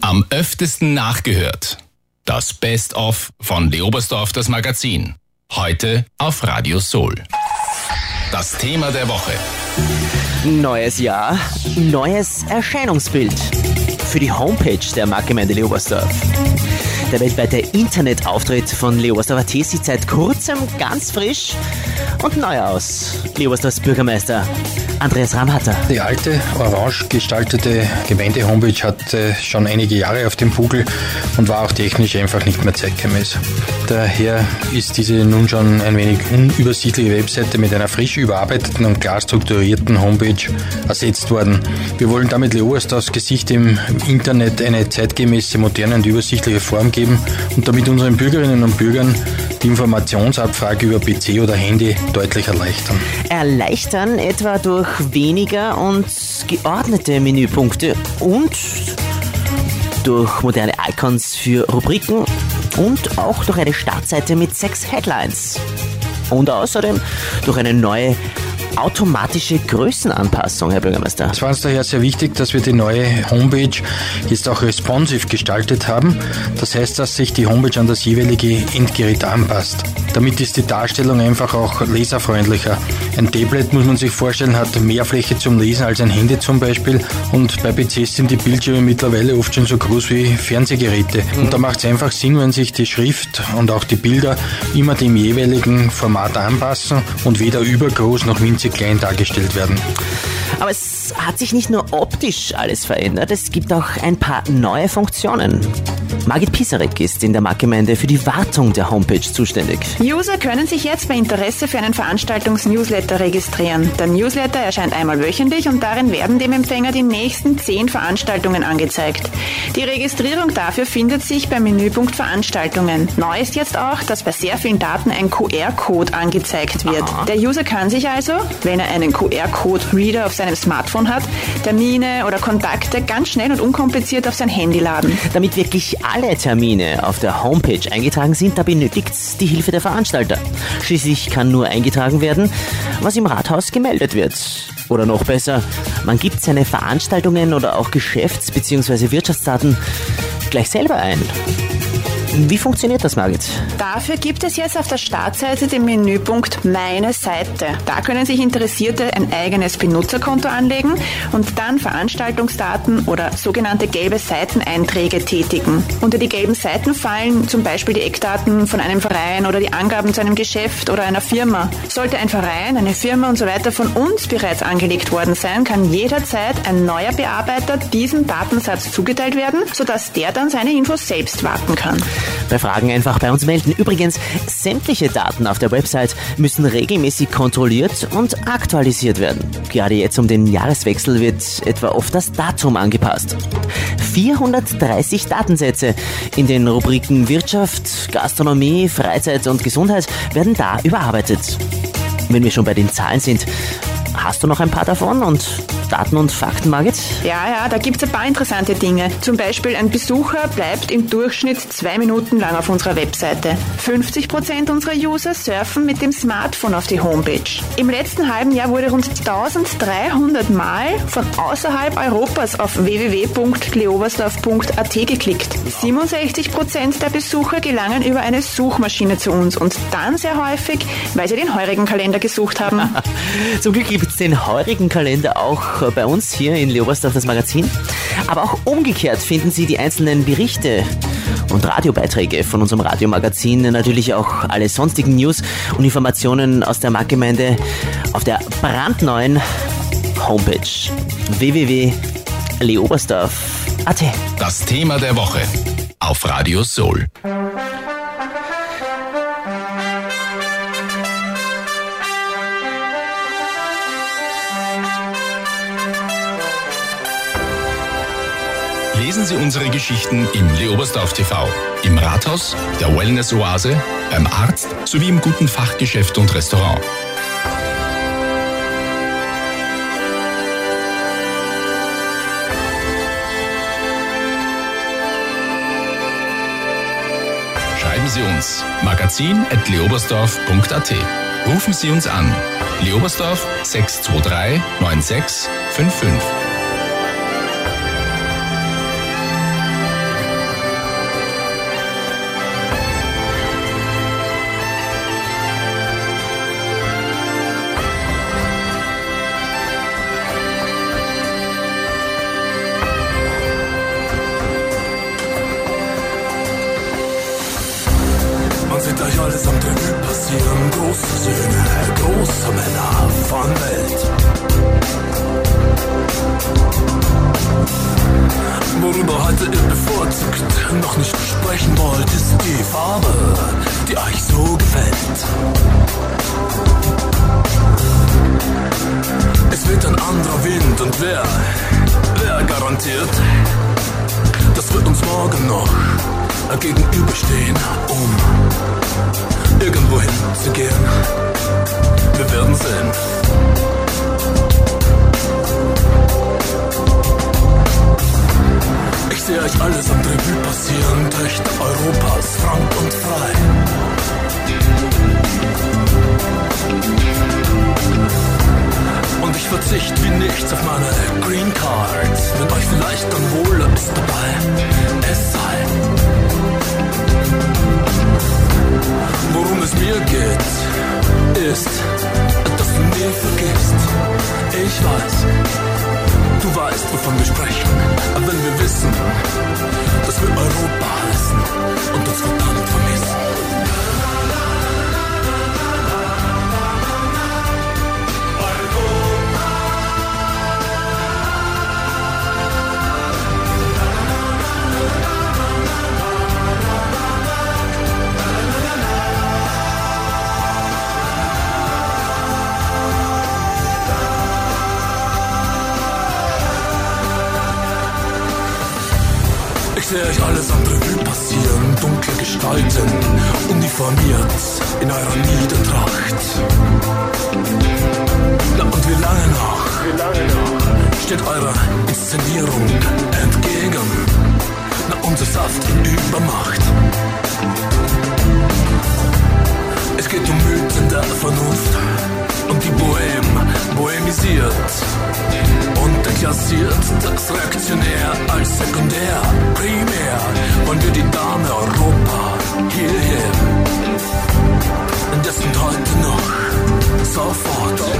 Am öftesten nachgehört. Das Best-of von Leobersdorf, das Magazin. Heute auf Radio Soul. Das Thema der Woche. Neues Jahr, neues Erscheinungsbild. Für die Homepage der Marktgemeinde Leobersdorf. Der weltweite Internetauftritt von Leobersdorf.at sieht seit kurzem ganz frisch und neu aus. Leobersdorfs Bürgermeister Andreas Ramhatter. Die alte, orange gestaltete Gemeinde-Homepage hatte schon einige Jahre auf dem Buckel und war auch technisch einfach nicht mehr zeitgemäß. Daher ist diese nun schon ein wenig unübersichtliche Webseite mit einer frisch überarbeiteten und klar strukturierten Homepage ersetzt worden. Wir wollen damit Leobersdorfs Gesicht im Internet eine zeitgemäße, moderne und übersichtliche Form geben und damit unseren Bürgerinnen und Bürgern die Informationsabfrage über PC oder Handy deutlich erleichtern. Erleichtern etwa durch weniger und geordnete Menüpunkte und durch moderne Icons für Rubriken und auch durch eine Startseite mit 6 Headlines. Und außerdem durch eine neue automatische Größenanpassung, Herr Bürgermeister. Es war uns daher sehr wichtig, dass wir die neue Homepage jetzt auch responsive gestaltet haben. Das heißt, dass sich die Homepage an das jeweilige Endgerät anpasst. Damit ist die Darstellung einfach auch leserfreundlicher. Ein Tablet, muss man sich vorstellen, hat mehr Fläche zum Lesen als ein Handy zum Beispiel. Und bei PCs sind die Bildschirme mittlerweile oft schon so groß wie Fernsehgeräte. Und da macht es einfach Sinn, wenn sich die Schrift und auch die Bilder immer dem jeweiligen Format anpassen und weder übergroß noch winzig klein dargestellt werden. Aber es hat sich nicht nur optisch alles verändert, es gibt auch ein paar neue Funktionen. Margit Pisarek ist in der Marktgemeinde für die Wartung der Homepage zuständig. User können sich jetzt bei Interesse für einen Veranstaltungs-Newsletter registrieren. Der Newsletter erscheint einmal wöchentlich und darin werden dem Empfänger die nächsten 10 Veranstaltungen angezeigt. Die Registrierung dafür findet sich beim Menüpunkt Veranstaltungen. Neu ist jetzt auch, dass bei sehr vielen Daten ein QR-Code angezeigt wird. Der User kann sich also, wenn er einen QR-Code-Reader auf seinem Smartphone hat, Termine oder Kontakte ganz schnell und unkompliziert auf sein Handy laden. Damit wirklich alle Termine auf der Homepage eingetragen sind, da benötigt es die Hilfe der Veranstalter. Schließlich kann nur eingetragen werden, was im Rathaus gemeldet wird. Oder noch besser, man gibt seine Veranstaltungen oder auch Geschäfts- bzw. Wirtschaftsdaten gleich selber ein. Wie funktioniert das, Margit? Dafür gibt es jetzt auf der Startseite den Menüpunkt Meine Seite. Da können sich Interessierte ein eigenes Benutzerkonto anlegen und dann Veranstaltungsdaten oder sogenannte gelbe Seiteneinträge tätigen. Unter die gelben Seiten fallen zum Beispiel die Eckdaten von einem Verein oder die Angaben zu einem Geschäft oder einer Firma. Sollte ein Verein, eine Firma und so weiter von uns bereits angelegt worden sein, kann jederzeit ein neuer Bearbeiter diesem Datensatz zugeteilt werden, sodass der dann seine Infos selbst warten kann. Bei Fragen einfach bei uns melden. Übrigens, sämtliche Daten auf der Website müssen regelmäßig kontrolliert und aktualisiert werden. Gerade jetzt um den Jahreswechsel wird etwa oft das Datum angepasst. 430 Datensätze in den Rubriken Wirtschaft, Gastronomie, Freizeit und Gesundheit werden da überarbeitet. Wenn wir schon bei den Zahlen sind, hast du noch ein paar davon und Daten und Fakten, Margit? Ja, da gibt es ein paar interessante Dinge. Zum Beispiel ein Besucher bleibt im Durchschnitt 2 Minuten lang auf unserer Webseite. 50% unserer User surfen mit dem Smartphone auf die Homepage. Im letzten halben Jahr wurde rund 1300 Mal von außerhalb Europas auf www.leobersdorf.at geklickt. 67% der Besucher gelangen über eine Suchmaschine zu uns und dann sehr häufig, weil sie den heurigen Kalender gesucht haben. Zum Glück gibt es den heurigen Kalender auch bei uns hier in Leobersdorf, das Magazin. Aber auch umgekehrt finden Sie die einzelnen Berichte und Radiobeiträge von unserem Radiomagazin, natürlich auch alle sonstigen News und Informationen aus der Marktgemeinde auf der brandneuen Homepage www.leobersdorf.at. Das Thema der Woche auf Radio Soul. Lesen Sie unsere Geschichten im Leobersdorf TV, im Rathaus, der Wellness-Oase, beim Arzt sowie im guten Fachgeschäft und Restaurant. Schreiben Sie uns magazin@leobersdorf.at. Rufen Sie uns an. Leobersdorf 623 9655. ihr bevorzugt noch nicht besprechen wollt, ist die Farbe, die euch so gefällt. Es wird ein anderer Wind und wer garantiert, dass wir uns morgen noch gegenüberstehen, um irgendwo hinzugehen. Wir werden sehen. Ich sehe euch alles am Revue passieren, Töchter Europas, frank und frei. Und ich verzichte wie nichts auf meine Green Card, wenn euch vielleicht dann wohl ist dabei, es sei. Worum es mir geht, ist, dass du nie vergisst. Ich weiß, du weißt, wovon wir sprechen, aber wenn wir wissen, dass wir Europa hassen und uns verdammt vermissen. Ich sehe euch alles am Revue passieren, dunkle Gestalten, uniformiert in eurer Niedertracht. Na und wie lange noch steht eurer Inszenierung entgegen? Na, unser Saft in Übermacht. Es geht um Mythen der Vernunft und die bohemisiert und deklassiert das Reaktionär als sekundär. Primär wollen wir die Dame Europa hierher. Und das sind heute noch sofort.